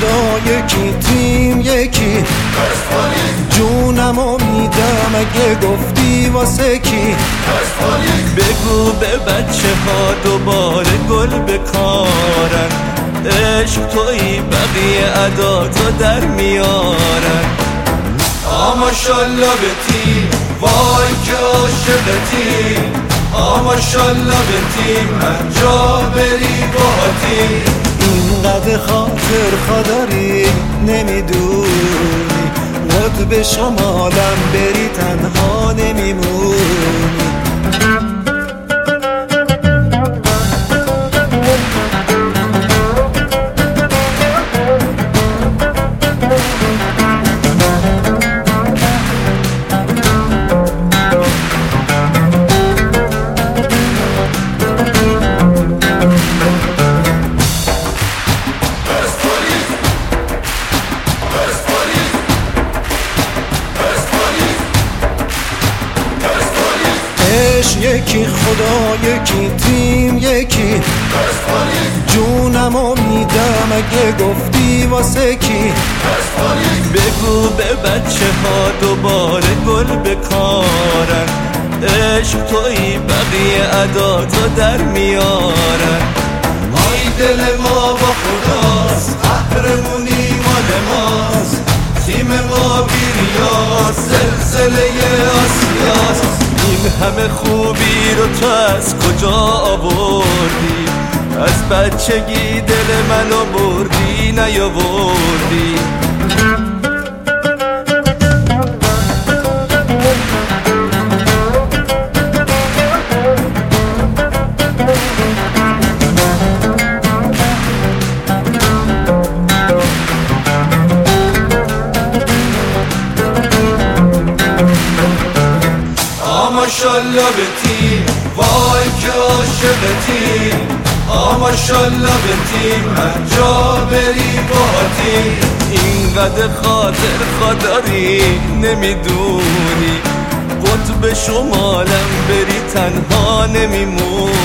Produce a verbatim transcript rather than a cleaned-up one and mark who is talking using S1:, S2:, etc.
S1: خدا یکی، تیم یکی، جونمو میدم اگه گفتی واسه کی.
S2: بگو به بچه ها دوباره گل بکارن، عشق توی بقیه عداتو در میارن. آماشالله به تیم، وای که عاشقتی. آماشالله به تیم، هر جا بری با تیم.
S1: اینقدر خاطر خداری نمیدونی، قطب شمالم بری تنها نمیمونی. یکی خدا یکی، تیم یکی، جونمو میدم اگه گفتی واسه کی.
S2: بگو به بچه ها دوباره گل بکارن، عشق توی بقیه عداتو در میارن. آی دل ما با خداست، قهرمونی مال ماست. تیم ما بیریاست، زلزله آسیاست. این همه خوبی رو تو از کجا آوردی؟ از بچگی دل منو بردی نیاوردی. آماشالله به تیم، وای که عاشقتی. آماشالله به تیم، هر جا بری با تیم. اینقدر خاطر خداری نمیدونی، قطب شمالم بری تنها نمیمونی.